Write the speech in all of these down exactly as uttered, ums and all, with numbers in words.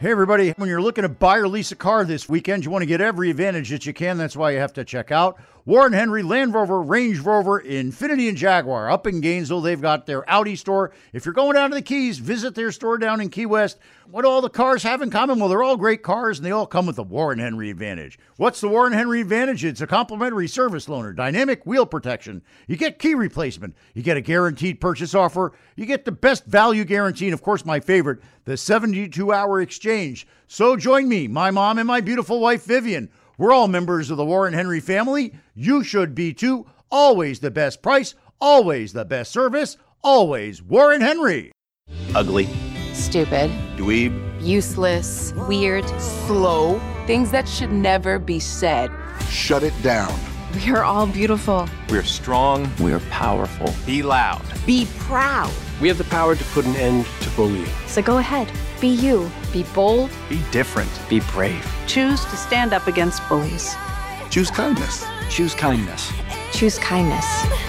Hey everybody, when you're looking to buy or lease a car this weekend, you want to get every advantage that you can. That's why you have to check out Warren Henry, Land Rover, Range Rover, Infiniti, and Jaguar. Up in Gainesville, they've got their Audi store. If you're going down to the Keys, visit their store down in Key West. What do all the cars have in common? Well, they're all great cars, and they all come with the Warren Henry Advantage. What's the Warren Henry Advantage? It's a complimentary service loaner, dynamic wheel protection. You get key replacement. You get a guaranteed purchase offer. You get the best value guarantee, and of course, my favorite, the seventy-two hour exchange. So join me, my mom, and my beautiful wife, Vivian. We're all members of the Warren Henry family. You should be too. Always the best price, always the best service, always Warren Henry. Ugly. Stupid. Dweeb. Useless. Weird. Slow. Things that should never be said. Shut it down. We are all beautiful. We're strong. We're powerful. Be loud. Be proud. We have the power to put an end to bullying. So go ahead. Be you. Be bold. Be different. Be brave. Choose to stand up against bullies. Choose kindness. Choose kindness. Choose kindness.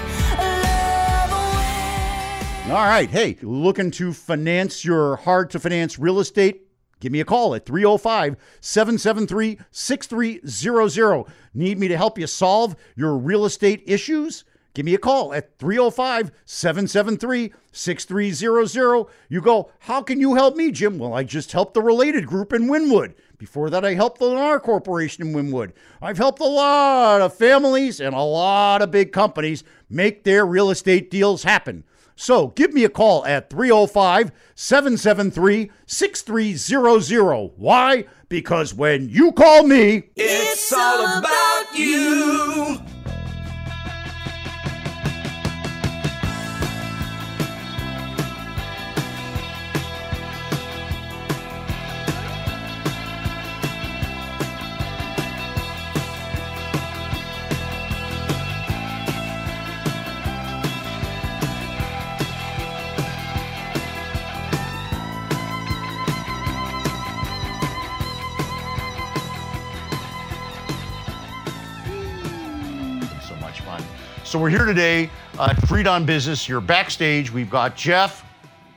All right. Hey, looking to finance your hard-to-finance real estate? Give me a call at three oh five, seven seven three, six three zero zero. Need me to help you solve your real estate issues? Give me a call at three oh five, seven seven three, six three zero zero. You go, how can you help me, Jim? Well, I just helped the Related Group in Wynwood. Before that, I helped the Lennar Corporation in Wynwood. I've helped a lot of families and a lot of big companies make their real estate deals happen. So give me a call at three oh five, seven seven three, six three zero zero. Why? Because when you call me, it's all about you. So we're here today at Freed on Business. You're backstage. We've got Jeff.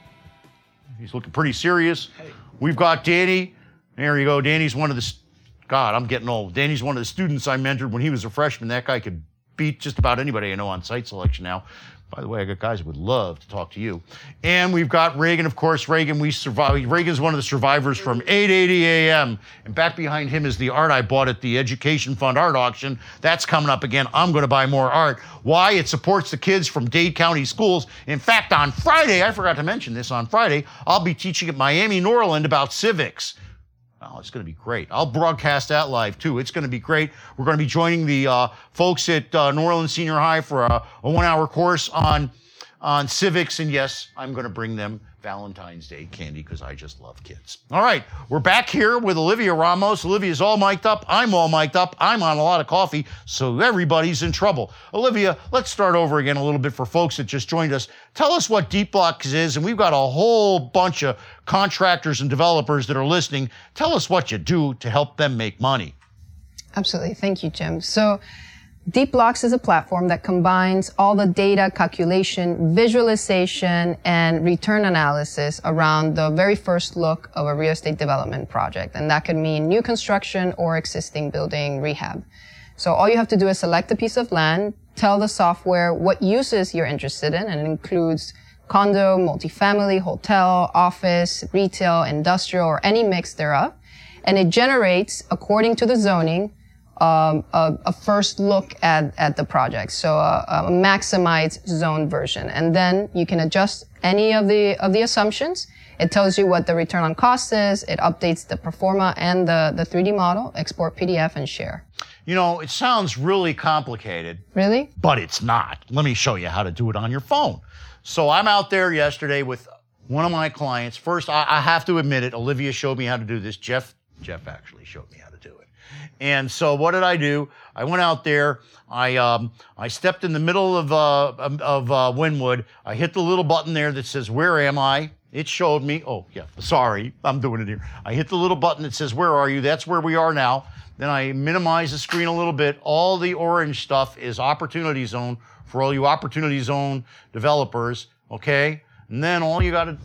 He's looking pretty serious. Hey. We've got Danny. There you go. Danny's one of the, God, I'm getting old. Danny's one of the students I mentored when he was a freshman. That guy could beat just about anybody I know on site selection now. By the way, I got guys who would love to talk to you. And we've got Reagan, of course. Reagan, we survived. Reagan's one of the survivors from eight eighty A M. And back behind him is the art I bought at the Education Fund art auction. That's coming up again. I'm going to buy more art. Why? It supports the kids from Dade County schools. In fact, on Friday, I forgot to mention this, on Friday, I'll be teaching at Miami Norland about civics. Oh, it's going to be great. I'll broadcast that live, too. It's going to be great. We're going to be joining the uh, folks at uh, New Orleans Senior High for a, a one-hour course on, on civics. And, yes, I'm going to bring them Valentine's Day candy because I just love kids. All right, we're back here with Olivia Ramos. Olivia's all mic'd up. I'm all mic'd up. I'm on a lot of coffee, so everybody's in trouble. Olivia, let's start over again a little bit for folks that just joined us. Tell us what Deep Blocks is, and we've got a whole bunch of contractors and developers that are listening. Tell us what you do to help them make money. Absolutely. Thank you, Jim. So Deep Blocks is a platform that combines all the data calculation, visualization, and return analysis around the very first look of a real estate development project. And that could mean new construction or existing building rehab. So all you have to do is select a piece of land, tell the software what uses you're interested in, and it includes condo, multifamily, hotel, office, retail, industrial, or any mix thereof. And it generates, according to the zoning, Um, a, a first look at, at the project. So a, a maximized zone version. And then you can adjust any of the, of the assumptions. It tells you what the return on cost is. It updates the pro forma and the, the three D model, export P D F and share. You know, it sounds really complicated. Really? But it's not. Let me show you how to do it on your phone. So I'm out there yesterday with one of my clients. First, I, I have to admit it, Olivia showed me how to do this. Jeff, Jeff actually showed me how to do it. And so what did I do? I went out there. I um, I stepped in the middle of uh, of uh, Wynwood. I hit the little button there that says, "Where am I?" It showed me. Oh, yeah. Sorry, I'm doing it here. I hit the little button that says, "Where are you?" That's where we are now. Then I minimize the screen a little bit. All the orange stuff is Opportunity Zone for all you Opportunity Zone developers. Okay. And then all you got to, yeah,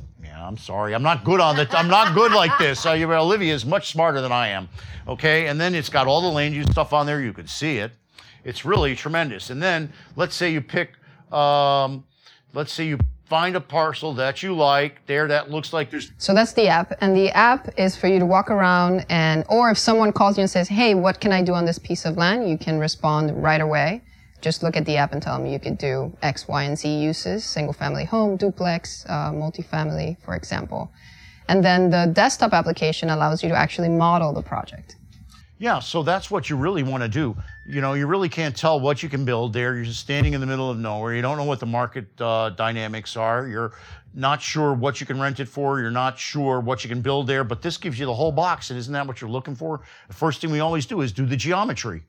I'm sorry. I'm not good on the, I'm not good like this. Uh, you- Olivia is much smarter than I am. Okay, and then it's got all the land use stuff on there. You can see it. It's really tremendous. And then let's say you pick, um, let's say you find a parcel that you like there that looks like there's. So that's the app. And the app is for you to walk around and, or if someone calls you and says, hey, what can I do on this piece of land? You can respond right away. Just look at the app and tell them you could do X, Y, and Z uses, single family home, duplex, uh, multifamily, for example. And then the desktop application allows you to actually model the project. Yeah, so that's what you really want to do. You know, you really can't tell what you can build there. You're just standing in the middle of nowhere. You don't know what the market uh, dynamics are. You're not sure what you can rent it for. You're not sure what you can build there. But this gives you the whole box, and isn't that what you're looking for? The first thing we always do is do the geometry.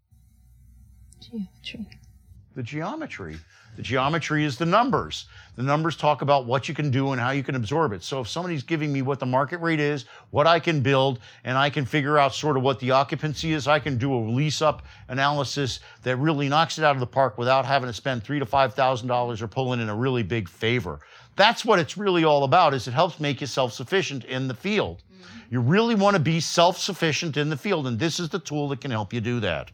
Geometry. The geometry. The geometry is the numbers. The numbers talk about what you can do and how you can absorb it. So if somebody's giving me what the market rate is, what I can build, and I can figure out sort of what the occupancy is, I can do a lease up analysis that really knocks it out of the park without having to spend three to five thousand dollars or pulling in a really big favor. That's what it's really all about. Is it helps make you self-sufficient in the field. Mm-hmm. You really want to be self-sufficient in the field, and this is the tool that can help you do that.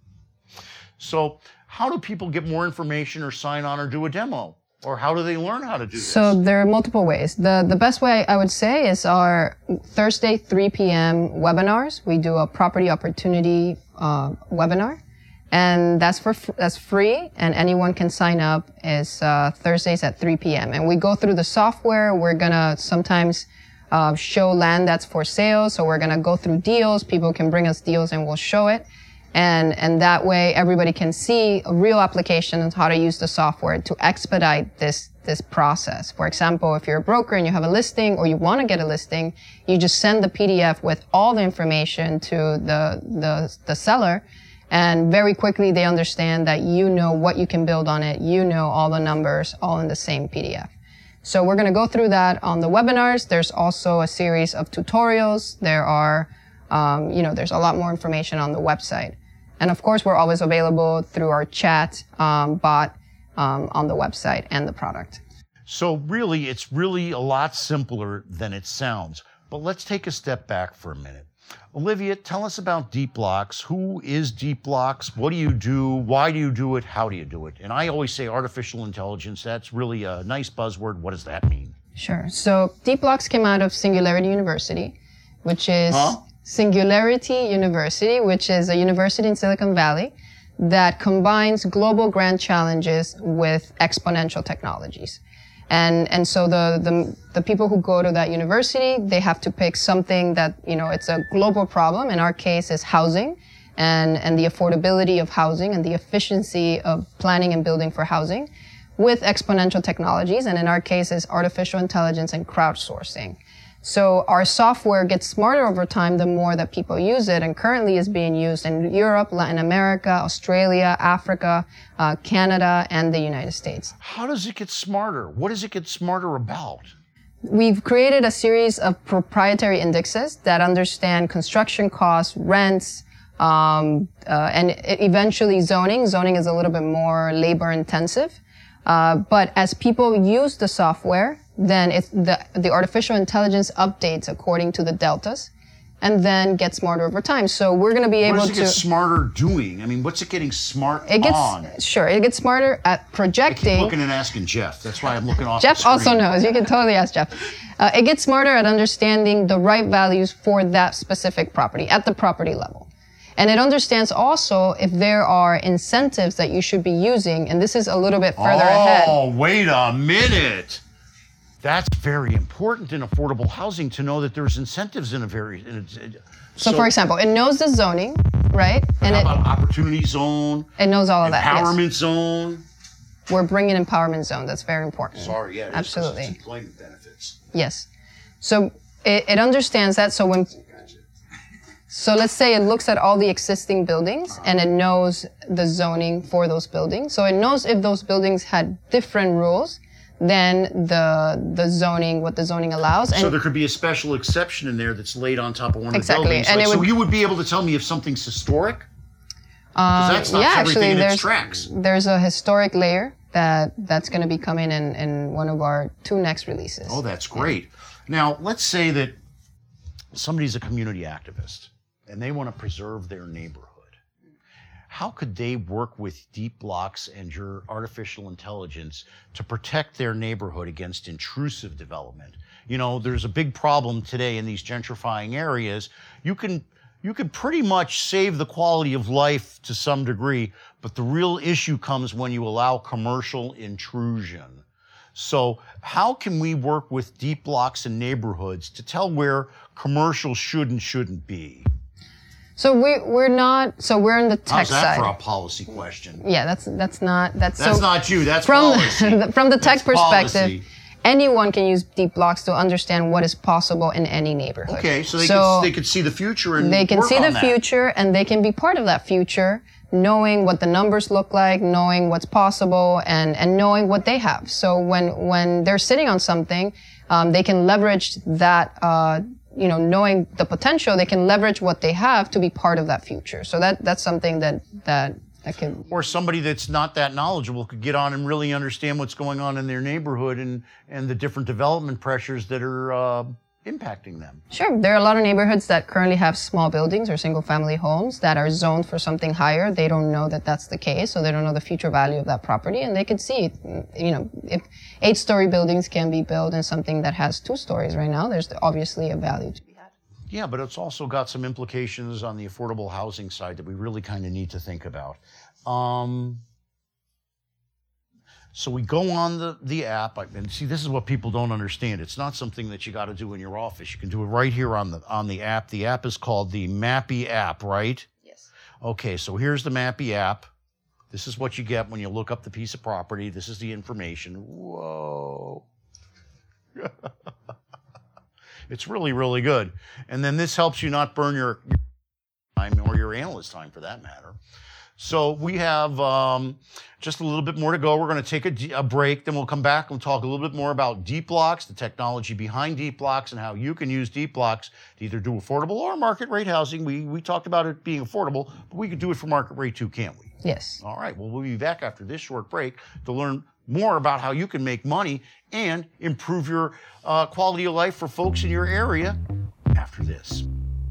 So how do people get more information or sign on or do a demo? Or how do they learn how to do this? So there are multiple ways. The the best way I would say is our Thursday three p.m. webinars. We do a property opportunity uh, webinar, and that's for that's free, and anyone can sign up. It's uh, Thursdays at three p.m. and we go through the software. We're gonna sometimes uh, show land that's for sale, so we're gonna go through deals. People can bring us deals, and we'll show it. And, and that way everybody can see a real application and how to use the software to expedite this, this process. For example, if you're a broker and you have a listing or you want to get a listing, you just send the P D F with all the information to the, the, the seller. And very quickly they understand that you know what you can build on it. You know all the numbers all in the same P D F. So we're going to go through that on the webinars. There's also a series of tutorials. There are, um, you know, there's a lot more information on the website. And of course, we're always available through our chat um, bot um, on the website and the product. So really, it's really a lot simpler than it sounds. But let's take a step back for a minute. Olivia, tell us about Deep Blocks. Who is Deep Blocks? What do you do? Why do you do it? How do you do it? And I always say artificial intelligence. That's really a nice buzzword. What does that mean? Sure. So Deep Blocks came out of Singularity University, which is... Huh? Singularity University, which is a university in Silicon Valley that combines global grand challenges with exponential technologies. And, and so the, the, the people who go to that university, they have to pick something that, you know, it's a global problem. In our case, is housing and, and the affordability of housing and the efficiency of planning and building for housing with exponential technologies. And in our case, is artificial intelligence and crowdsourcing. So our software gets smarter over time the more that people use it, and currently is being used in Europe, Latin America, Australia, Africa, uh, Canada, and the United States. How does it get smarter? What does it get smarter about? We've created a series of proprietary indexes that understand construction costs, rents, um, uh, and eventually zoning. Zoning is a little bit more labor intensive. Uh, but as people use the software, then it's the, the artificial intelligence updates according to the deltas and then gets smarter over time. So we're going to be able to... What does it get smarter doing? I mean, what's it getting smart it gets, on? Sure, it gets smarter at projecting... I keep looking and asking Jeff. That's why I'm looking off Jeff the screen. also knows. You can totally ask Jeff. Uh, it gets smarter at understanding the right values for that specific property at the property level. And it understands also if there are incentives that you should be using, and this is a little bit further oh, ahead. Oh, wait a minute. That's very important in affordable housing to know that there's incentives in a very... In a, so, so, for example, it knows the zoning, right? And how it, about opportunity zone? It knows all of that, Empowerment yes. zone? We're bringing empowerment zone. That's very important. Sorry, yeah. Absolutely. It's employment benefits. Yes. So it, it understands that. So when... So let's say it looks at all the existing buildings and it knows the zoning for those buildings. So it knows if those buildings had different rules than the the zoning, what the zoning allows. And so there could be a special exception in there that's laid on top of one exactly. of the buildings. And like, it would, so you would be able to tell me if something's historic? Um, Because that's not yeah, everything actually, in there's, its tracks. There's a historic layer that that's going to be coming in, in one of our two next releases. Oh, that's great. Yeah. Now, let's say that somebody's a community activist and they want to preserve their neighborhood. How could they work with Deep Blocks and your artificial intelligence to protect their neighborhood against intrusive development? You know, there's a big problem today in these gentrifying areas. You can you can pretty much save the quality of life to some degree, but the real issue comes when you allow commercial intrusion. So how can we work with Deep Blocks in neighborhoods to tell where commercial should and shouldn't be? So we we're not. So we're in the tech How's that side. for a policy question? Yeah, that's that's not that's. That's so not you. That's from policy. The, from the tech That's perspective. policy. Anyone can use Deep Blocks to understand what is possible in any neighborhood. Okay, so they so could they could see the future and they can work see on the that. future, and they can be part of that future, knowing what the numbers look like, knowing what's possible, and and knowing what they have. So when when they're sitting on something, um, they can leverage that. Uh, you know, knowing the potential, they can leverage what they have to be part of that future. So that that's something that that that can. Or somebody that's not that knowledgeable could get on and really understand what's going on in their neighborhood and and the different development pressures that are uh, impacting them. Sure, there are a lot of neighborhoods that currently have small buildings or single-family homes that are zoned for something higher. They don't know that that's the case, so they don't know the future value of that property, and they could see, you know, if eight-story buildings can be built in something that has two stories right now, there's obviously a value to be had. Yeah, but it's also got some implications on the affordable housing side that we really kind of need to think about. Um, so we go on the, the app, and see, this is what people don't understand. It's not something that you got to do in your office. You can do it right here on the on the app. The app is called the Mappy app, right? Yes. Okay, so here's the Mappy app. This is what you get when you look up the piece of property. This is the information. Whoa. It's really, really good. And then this helps you not burn your time or your analyst time for that matter. So we have um, just a little bit more to go. We're going to take a, a break. Then we'll come back and talk a little bit more about Deep Blocks, the technology behind Deep Blocks, and how you can use Deep Blocks to either do affordable or market rate housing. We we talked about it being affordable, but we could do it for market rate too, can't we? Yes. All right. Well, we'll be back after this short break to learn more about how you can make money and improve your uh, quality of life for folks in your area after this.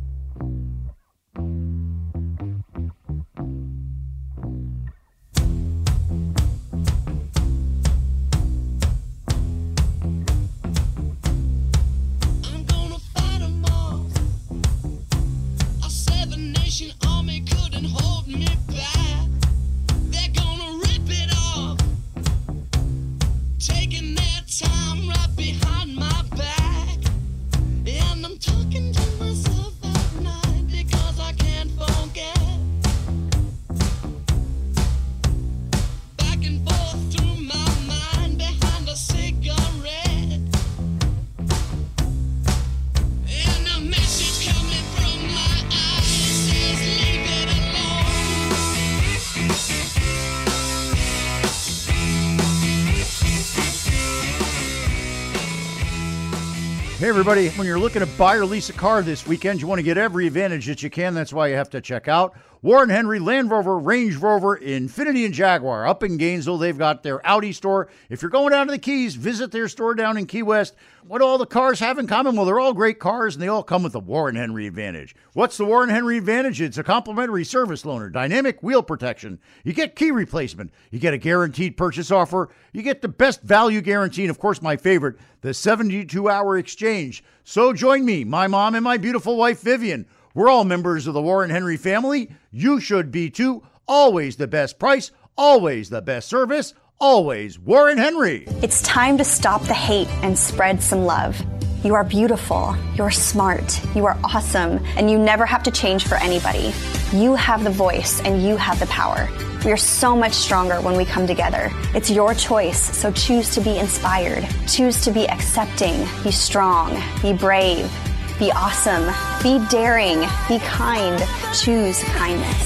Hey everybody, when you're looking to buy or lease a car this weekend, you want to get every advantage that you can. That's why you have to check out Warren Henry, Land Rover, Range Rover, Infiniti, and Jaguar. Up in Gainesville, they've got their Audi store. If you're going down to the Keys, visit their store down in Key West. What do all the cars have in common? Well, they're all great cars, and they all come with the Warren Henry Advantage. What's the Warren Henry Advantage? It's a complimentary service loaner, dynamic wheel protection. You get key replacement. You get a guaranteed purchase offer. You get the best value guarantee, and of course, my favorite, the seventy-two hour exchange. So join me, my mom, and my beautiful wife, Vivian. We're all members of the Warren Henry family. You should be too. Always the best price, always the best service, always Warren Henry. It's time to stop the hate and spread some love. You are beautiful, you're smart, you are awesome, and you never have to change for anybody. You have the voice and you have the power. We are so much stronger when we come together. It's your choice, so choose to be inspired. Choose to be accepting, be strong, be brave, be awesome, be daring, be kind. Choose kindness.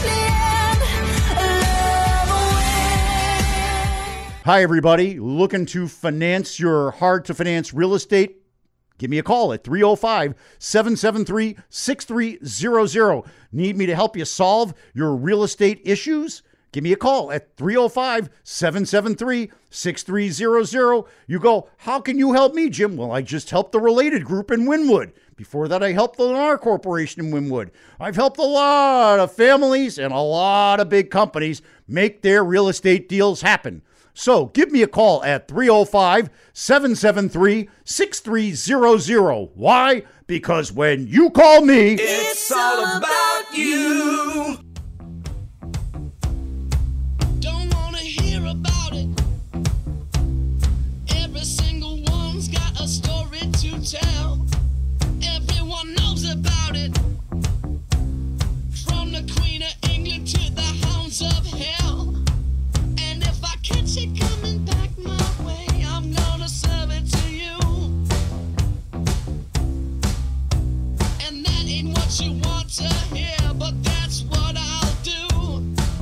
Hi, everybody. Looking to finance your hard-to-finance real estate? Give me a call at three oh five, seven seven three, six three zero zero. Need me to help you solve your real estate issues? give me a call at three oh five, seven seven three, six three zero zero. You go, how can you help me, Jim? Well, I just helped the Related Group in Wynwood. Before that, I helped the Lennar Corporation in Wynwood. I've helped a lot of families and a lot of big companies make their real estate deals happen. So give me a call at three oh five, seven seven three, six three zero zero. Why? Because when you call me, It's all about you. Don't wanna hear about it. Every single one's got a story to tell. Everyone knows about it. From the Queen of England to the hounds of hell. And if I catch it coming back my way, I'm gonna serve it to you. And that ain't what you want to hear, but that's what I'll do.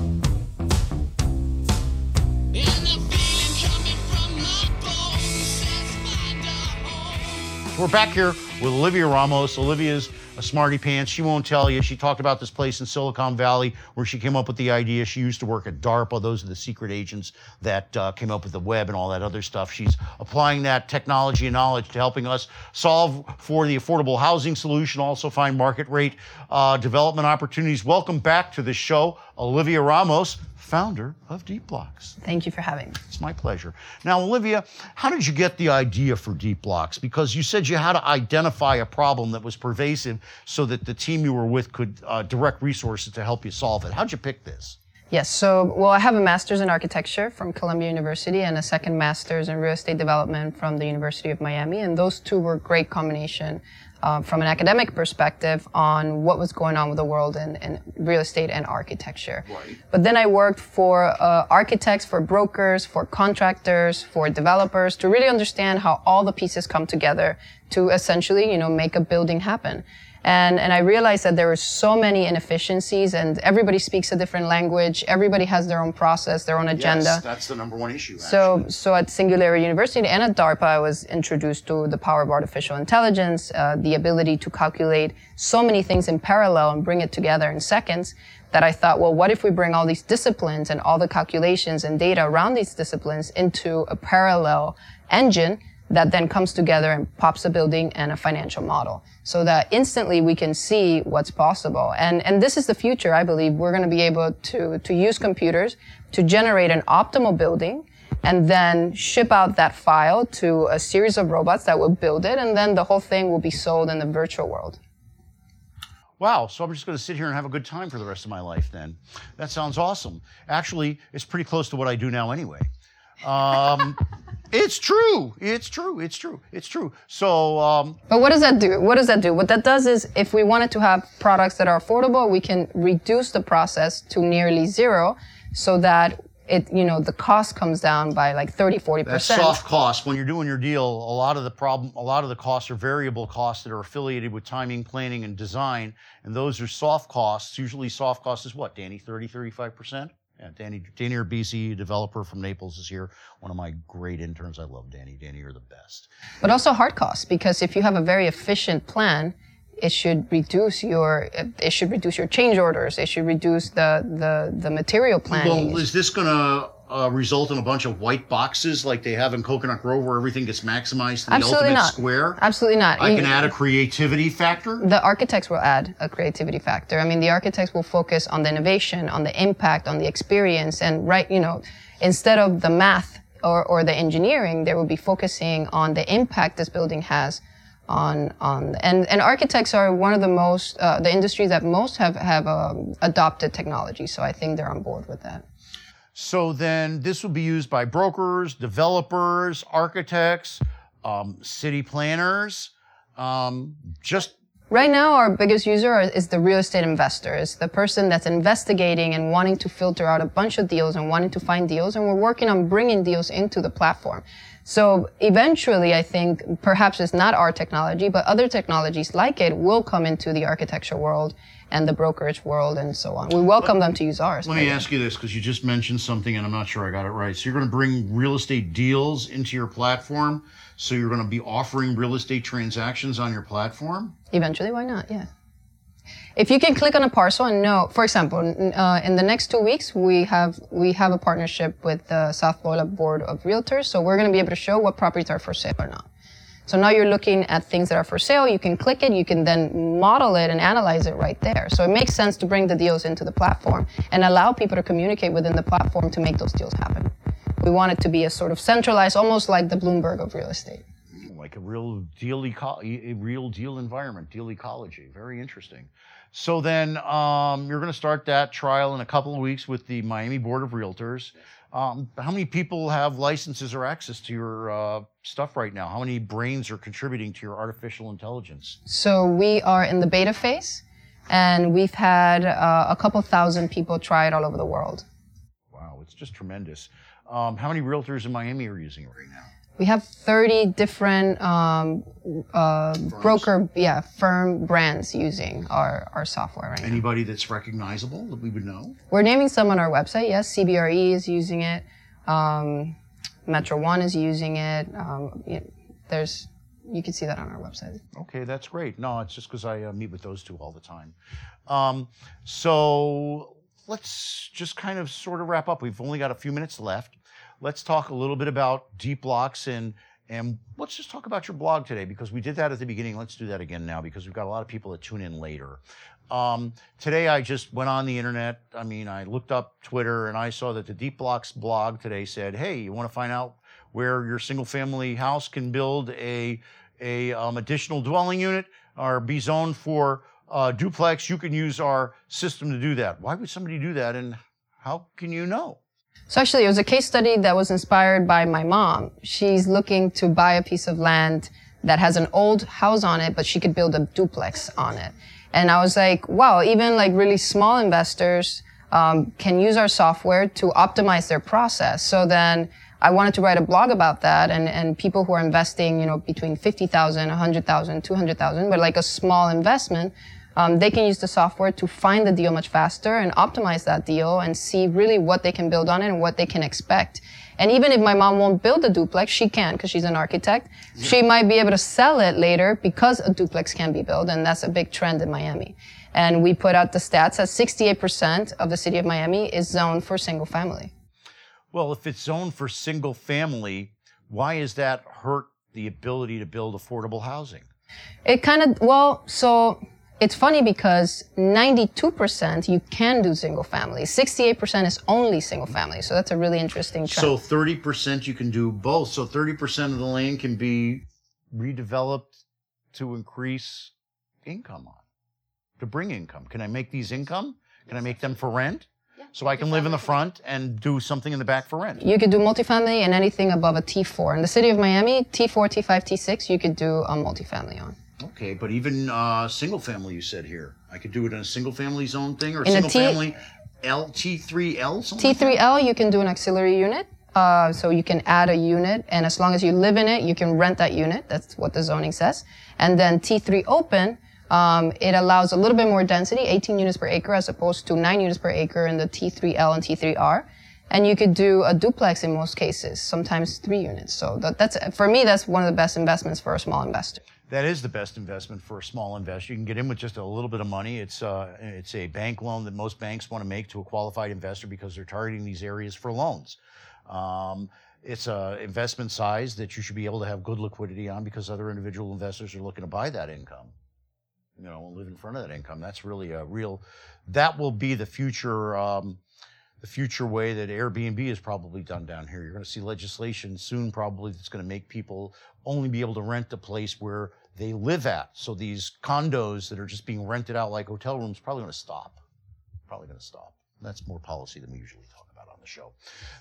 And the feeling coming from my bones says find a home. We're back here with Olivia Ramos. Olivia's a smarty pants. She won't tell you. She talked about this place in Silicon Valley where she came up with the idea. She used to work at DARPA. Those are the secret agents that uh, came up with the web and all that other stuff. She's applying that technology and knowledge to helping us solve for the affordable housing solution, also find market rate uh, development opportunities. Welcome back to the show, Olivia Ramos, founder of Deep Blocks. Thank you for having me. It's my pleasure. Now, Olivia, how did you get the idea for Deep Blocks? Because you said you had to identify a problem that was pervasive so that the team you were with could uh, direct resources to help you solve it. How'd you pick this? Yes, so, well, I have a master's in architecture from Columbia University and a second master's in real estate development from the University of Miami, and those two were a great combination uh, from an academic perspective on what was going on with the world in, in real estate and architecture. Right. But then I worked for uh, architects, for brokers, for contractors, for developers to really understand how all the pieces come together to essentially, you know, make a building happen. And, and I realized that there were so many inefficiencies and everybody speaks a different language. Everybody has their own process, their own agenda. Yes, that's the number one issue, So, actually. so at Singularity University and at DARPA, I was introduced to the power of artificial intelligence, uh, the ability to calculate so many things in parallel and bring it together in seconds that I thought, well, what if we bring all these disciplines and all the calculations and data around these disciplines into a parallel engine that then comes together and pops a building and a financial model so that instantly we can see what's possible. And, and this is the future, I believe. We're going to be able to, to use computers to generate an optimal building and then ship out that file to a series of robots that will build it. And then the whole thing will be sold in the virtual world. Wow, so I'm just going to sit here and have a good time for the rest of my life then. That sounds awesome. Actually, it's pretty close to what I do now anyway. Um, it's true. It's true. It's true. It's true. So, um, but what does that do? What does that do? What that does is if we wanted to have products that are affordable, we can reduce the process to nearly zero so that it, you know, the cost comes down by like thirty, forty percent. That's soft cost. When you're doing your deal, a lot of the problem, a lot of the costs are variable costs that are affiliated with timing, planning, and design. And those are soft costs. Usually soft cost is what, Danny? thirty, thirty-five percent? Yeah, Danny, Danny Urbisi, developer from Naples, is here. One of my great interns. I love Danny. Danny, you're the best. But also hard costs, because if you have a very efficient plan, it should reduce your it should reduce your change orders. It should reduce the the, the material planning. Well, is this going to uh, result in a bunch of white boxes like they have in Coconut Grove, where everything gets maximized to the Absolutely ultimate not. square? Absolutely not. I You- can add a creativity factor. The architects will add a creativity factor. I mean, the architects will focus on the innovation, on the impact, on the experience, and right, you know, instead of the math or, or the engineering, they will be focusing on the impact this building has on, on, and, and architects are one of the most, uh, the industries that most have, have, um, adopted technology. So I think they're on board with that. So then this will be used by brokers, developers, architects, um, city planners, um, just Right now, our biggest user are- is the real estate investor. It's the person that's investigating and wanting to filter out a bunch of deals and wanting to find deals. And we're working on bringing deals into the platform. So eventually, I think perhaps it's not our technology, but other technologies like it will come into the architecture world and the brokerage world and so on. We welcome them to use ours. Let me ask you this, because you just mentioned something and I'm not sure I got it right. So you're going to bring real estate deals into your platform. So you're going to be offering real estate transactions on your platform? Eventually, why not? Yeah. If you can click on a parcel and know, for example, uh, in the next two weeks, we have we have a partnership with the South Florida Board of Realtors. So we're going to be able to show what properties are for sale or not. So now you're looking at things that are for sale. You can click it. You can then model it and analyze it right there. So it makes sense to bring the deals into the platform and allow people to communicate within the platform to make those deals happen. We want it to be a sort of centralized, almost like the Bloomberg of real estate. Like a real deal, eco- a real deal environment, deal ecology. Very interesting. So then um, you're going to start that trial in a couple of weeks with the Miami Board of Realtors. Um, how many people have licenses or access to your uh, stuff right now? How many brains are contributing to your artificial intelligence? So we are in the beta phase, and we've had uh, a couple thousand people try it all over the world. Wow, it's just tremendous. Um, how many realtors in Miami are using it right now? We have thirty different um, uh, broker, yeah, firm brands using our, our software right now. Anybody that's recognizable that we would know? We're naming some on our website. Yes, C B R E is using it. Um, Metro One is using it. Um, you know, there's, you can see that on our website. Okay, that's great. No, it's just because I uh, meet with those two all the time. Um, so let's just kind of sort of wrap up. We've only got a few minutes left. Let's talk a little bit about Deep Blocks and and let's just talk about your blog today because we did that at the beginning. Let's do that again now because we've got a lot of people that tune in later. Um, today I just went on the internet. I mean, I looked up Twitter and I saw that the Deep Blocks blog today said, "Hey, you want to find out where your single-family house can build a a um, additional dwelling unit or be zoned for uh, duplex? You can use our system to do that." Why would somebody do that, and how can you know? So actually, it was a case study that was inspired by my mom. She's looking to buy a piece of land that has an old house on it, but she could build a duplex on it. And I was like, wow, even like really small investors um, can use our software to optimize their process. So then I wanted to write a blog about that, and, and people who are investing, you know, between fifty thousand, one hundred thousand, two hundred thousand, but like a small investment, Um, they can use the software to find the deal much faster and optimize that deal and see really what they can build on it and what they can expect. And even if my mom won't build a duplex, she can because she's an architect. Yeah. She might be able to sell it later because a duplex can be built, and that's a big trend in Miami. And we put out the stats that sixty-eight percent of the city of Miami is zoned for single family. Well, if it's zoned for single family, why does that hurt the ability to build affordable housing? It kind of, well, so... It's funny because ninety-two percent you can do single family. sixty-eight percent is only single family. So that's a really interesting trend. So thirty percent you can do both. So thirty percent of the land can be redeveloped to increase income on, to bring income. Can I make these income? Can I make them for rent? Yeah. So I can live in the front and do something in the back for rent. You could do multifamily and anything above a T four. In the city of Miami, T four, T five, T six, you could do a multifamily on. Okay, but even uh, single family, you said here. I could do it in a single family zone thing or in single T- family L, T three L, something T three L, like you can do an auxiliary unit. Uh, so you can add a unit, and as long as you live in it, you can rent that unit. That's what the zoning says. And then T three open, um, it allows a little bit more density, eighteen units per acre, as opposed to nine units per acre in the T three L and T three R. And you could do a duplex in most cases, sometimes three units. So that, that's, for me, that's one of the best investments for a small investor. That is the best investment for a small investor. You can get in with just a little bit of money. It's uh, it's a bank loan that most banks want to make to a qualified investor because they're targeting these areas for loans. Um, it's a investment size that you should be able to have good liquidity on because other individual investors are looking to buy that income, you know, and live in front of that income. That's really a real, that will be the future, um, the future way that Airbnb is probably done down here. You're going to see legislation soon probably that's going to make people only be able to rent a place where they live at. So these condos that are just being rented out like hotel rooms probably going to stop. Probably going to stop. That's more policy than we usually talk about on the show.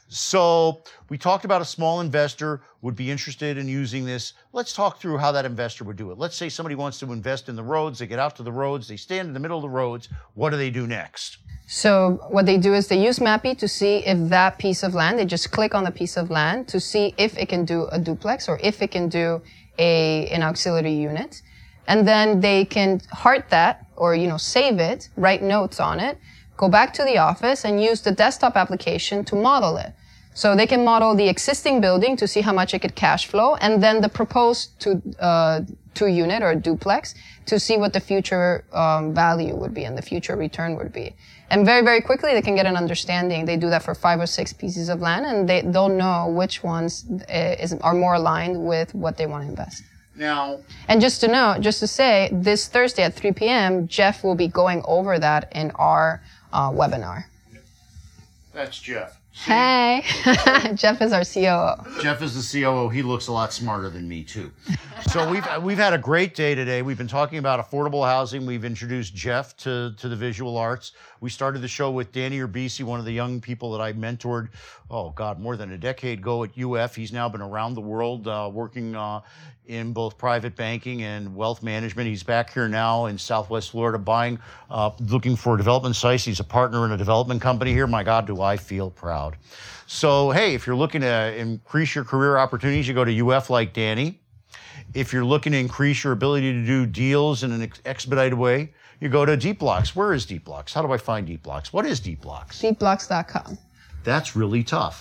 So we talked about a small investor would be interested in using this. Let's talk through how that investor would do it. Let's say somebody wants to invest in the roads. They get out to the roads. They stand in the middle of the roads. What do they do next? So what they do is they use Mappy to see if that piece of land, they just click on the piece of land to see if it can do a duplex or if it can do a an auxiliary unit. And then they can heart that or, you know, save it, write notes on it, go back to the office and use the desktop application to model it. So they can model the existing building to see how much it could cash flow and then the proposed to uh, two-unit or a duplex to see what the future um, value would be and the future return would be. And very, very quickly, they can get an understanding. They do that for five or six pieces of land, and they, they'll know which ones is, are more aligned with what they want to invest. Now, and just to know, just to say, this Thursday at three p.m., Jeff will be going over that in our uh, webinar. That's Jeff. Hey, Jeff is our C O O. Jeff is the C O O. He looks a lot smarter than me, too. So we've we've had a great day today. We've been talking about affordable housing. We've introduced Jeff to, to the visual arts. We started the show with Danny Urbisi, one of the young people that I mentored, oh, God, more than a decade ago at U F. He's now been around the world uh, working uh, in both private banking and wealth management. He's back here now in Southwest Florida buying, uh, looking for development sites. He's a partner in a development company here. My God, do I feel proud. So, hey, if you're looking to increase your career opportunities, you go to U F like Danny. If you're looking to increase your ability to do deals in an ex- expedited way, you go to Deep Blocks. Where is Deep Blocks? How do I find Deep Blocks? What is Deep Blocks? deep blocks dot com. That's really tough.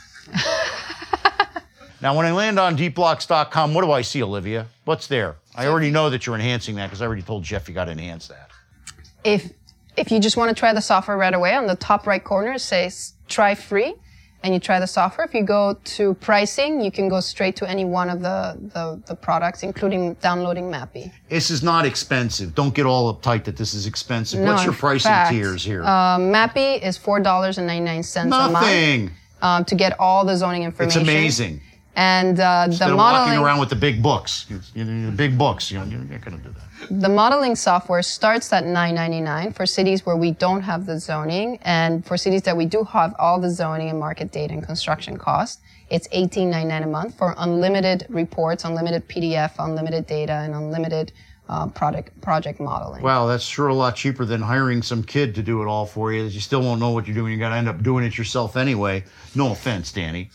Now, when I land on deep blocks dot com, what do I see, Olivia? What's there? I already know that you're enhancing that because I already told Jeff you got to enhance that. If if you just want to try the software right away, on the top right corner it says try free, and you try the software. If you go to pricing, you can go straight to any one of the, the, the products, including downloading Mappy. This is not expensive. Don't get all uptight that this is expensive. No, What's your in pricing fact, tiers here? Uh, Mappy is four dollars and ninety-nine cents a month. Nothing. Um, to get all the zoning information. It's amazing. And uh, Instead the of modeling, walking around with the big books, you, you know, the big books, you know, you're not going to do that. the modeling software starts at nine ninety-nine for cities where we don't have the zoning, and for cities that we do have all the zoning and market data and construction costs, it's eighteen ninety-nine a month for unlimited reports, unlimited P D F, unlimited data, and unlimited uh, project project modeling. Wow, that's sure a lot cheaper than hiring some kid to do it all for you. You still won't know what you're doing. You got to end up doing it yourself anyway. No offense, Danny.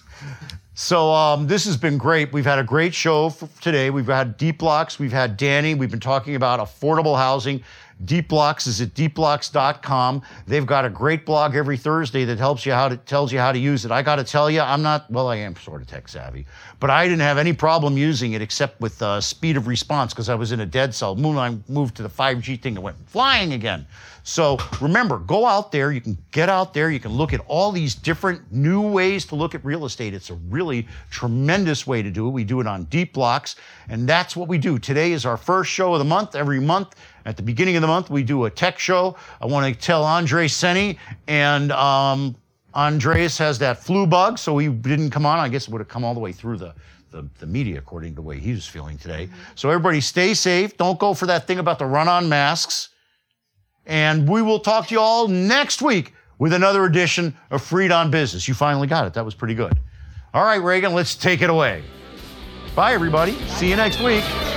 So um, this has been great. We've had a great show for today. We've had Deep Blocks. We've had Danny. We've been talking about affordable housing. Deep Blocks is at deep blocks dot com. They've got a great blog every Thursday that helps you how to tells you how to use it. I got to tell you, I'm not, well, I am sort of tech savvy, but I didn't have any problem using it except with uh, speed of response because I was in a dead cell. When I moved to the five G thing, it went flying again. So remember, go out there. You can get out there. You can look at all these different new ways to look at real estate. It's a really tremendous way to do it. We do it on Deep Blocks, and that's what we do. Today is our first show of the month. Every month, at the beginning of the month, we do a tech show. I want to tell Andre Seni, and um, Andreas has that flu bug, so he didn't come on. I guess it would have come all the way through the, the, the media, according to the way he was feeling today. Mm-hmm. So everybody stay safe. Don't go for that thing about the run-on masks. And we will talk to you all next week with another edition of Freed on Business. You finally got it. That was pretty good. All right, Reagan, let's take it away. Bye, everybody. See you next week.